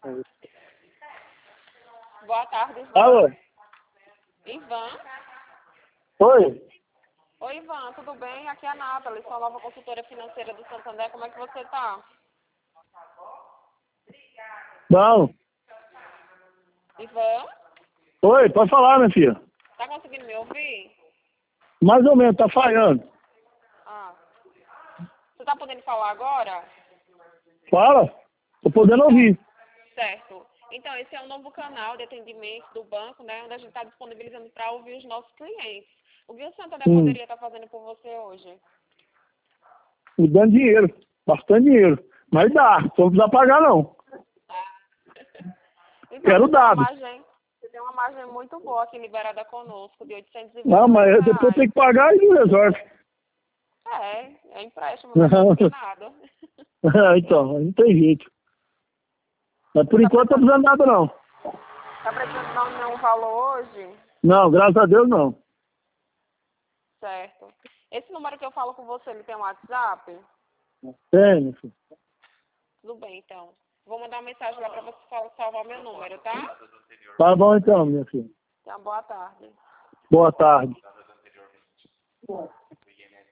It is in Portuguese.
Boa tarde, Ivan. Alô? Ivan? Oi? Oi, Ivan, tudo bem? Aqui é a Nathalie, sua nova consultora financeira do Santander. Como é que você tá? Não. Ivan? Oi, pode falar, minha filha. Tá conseguindo me ouvir? Mais ou menos, tá falhando. Ah. Você tá podendo falar agora? Fala. Tô podendo ouvir. Certo. Então, esse é um novo canal de atendimento do banco, né, onde a gente está disponibilizando para ouvir os nossos clientes. O que o Santander poderia estar fazendo por você hoje? Me dando dinheiro. Bastante dinheiro. Mas dá. Não precisa pagar, não. Então, Quero dado. você tem uma margem muito boa aqui liberada conosco, de R$ Não, mas 829. depois tem que pagar e não resolve. É empréstimo, mas não tem nada. Então, não tem jeito. Mas por enquanto não tô precisando de nada, não. Tá precisando dar nenhum valor hoje? Não, graças a Deus, não. Certo. Esse número que eu falo com você, ele tem um WhatsApp? Tem, meu filho. Tudo bem, então. Vou mandar uma mensagem lá para você salvar meu número, tá? Tá bom então, minha filha. Então, boa tarde. Boa tarde.